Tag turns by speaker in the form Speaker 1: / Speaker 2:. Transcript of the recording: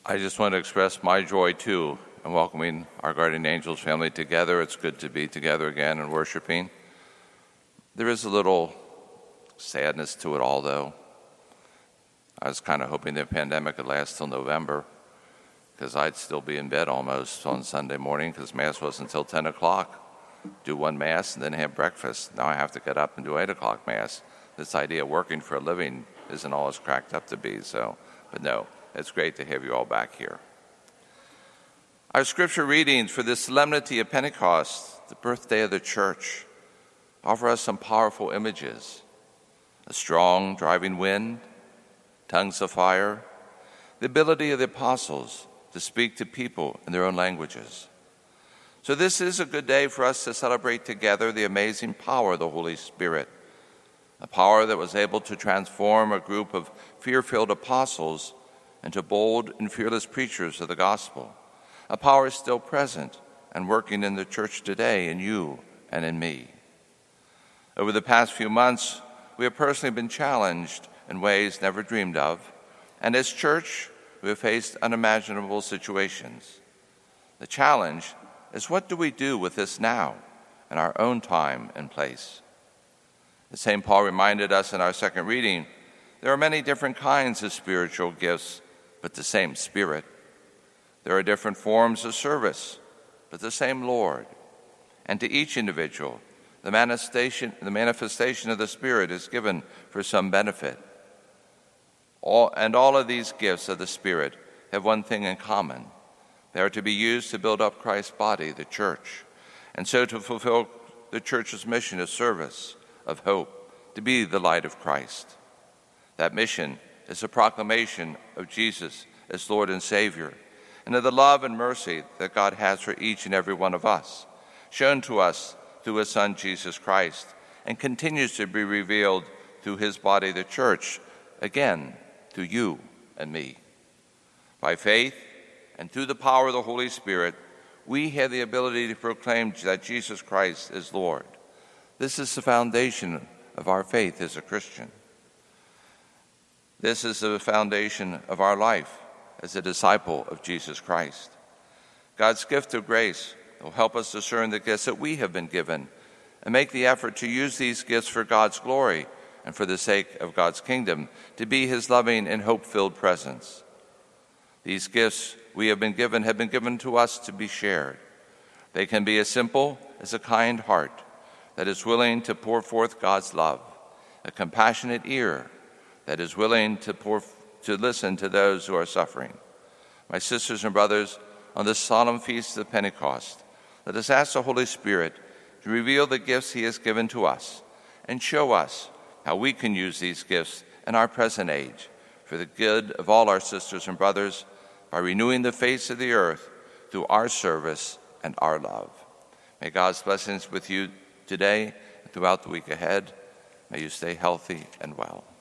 Speaker 1: I just want to express my joy, too, in welcoming our Guardian Angels family together. It's good to be together again and worshiping. There is a little sadness to it all, though. I was kind of hoping the pandemic would last till November, because I'd still be in bed almost on Sunday morning, because Mass wasn't until 10 o'clock. Do one Mass and then have breakfast. Now I have to get up and do 8 o'clock Mass. This idea of working for a living isn't all it's cracked up to be, but no, it's great to have you all back here. Our scripture readings for this solemnity of Pentecost, the birthday of the Church, offer us some powerful images. A strong driving wind, tongues of fire, the ability of the apostles to speak to people in their own languages. So this is a good day for us to celebrate together the amazing power of the Holy Spirit, a power that was able to transform a group of fear-filled apostles into bold and fearless preachers of the gospel, a power still present and working in the church today in you and in me. Over the past few months, we have personally been challenged in ways never dreamed of, and as church, we have faced unimaginable situations. The challenge is, what do we do with this now in our own time and place? As St. Paul reminded us in our second reading, there are many different kinds of spiritual gifts, but the same Spirit. There are different forms of service, but the same Lord. And to each individual, the manifestation of the Spirit is given for some benefit. All of these gifts of the Spirit have one thing in common. They are to be used to build up Christ's body, the church, and so to fulfill the church's mission of service, of hope, to be the light of Christ. That mission is a proclamation of Jesus as Lord and Savior, and of the love and mercy that God has for each and every one of us, shown to us through His Son, Jesus Christ, and continues to be revealed through His body, the church, again, through you and me. By faith and through the power of the Holy Spirit, we have the ability to proclaim that Jesus Christ is Lord. This is the foundation of our faith as a Christian. This is the foundation of our life as a disciple of Jesus Christ. God's gift of grace will help us discern the gifts that we have been given and make the effort to use these gifts for God's glory and for the sake of God's kingdom, to be His loving and hope-filled presence. These gifts we have been given to us to be shared. They can be as simple as a kind heart that is willing to pour forth God's love, a compassionate ear that is willing to listen to those who are suffering. My sisters and brothers, on this solemn feast of Pentecost, let us ask the Holy Spirit to reveal the gifts He has given to us and show us how we can use these gifts in our present age for the good of all our sisters and brothers by renewing the face of the earth through our service and our love. May God's blessings with you today and throughout the week ahead. May you stay healthy and well.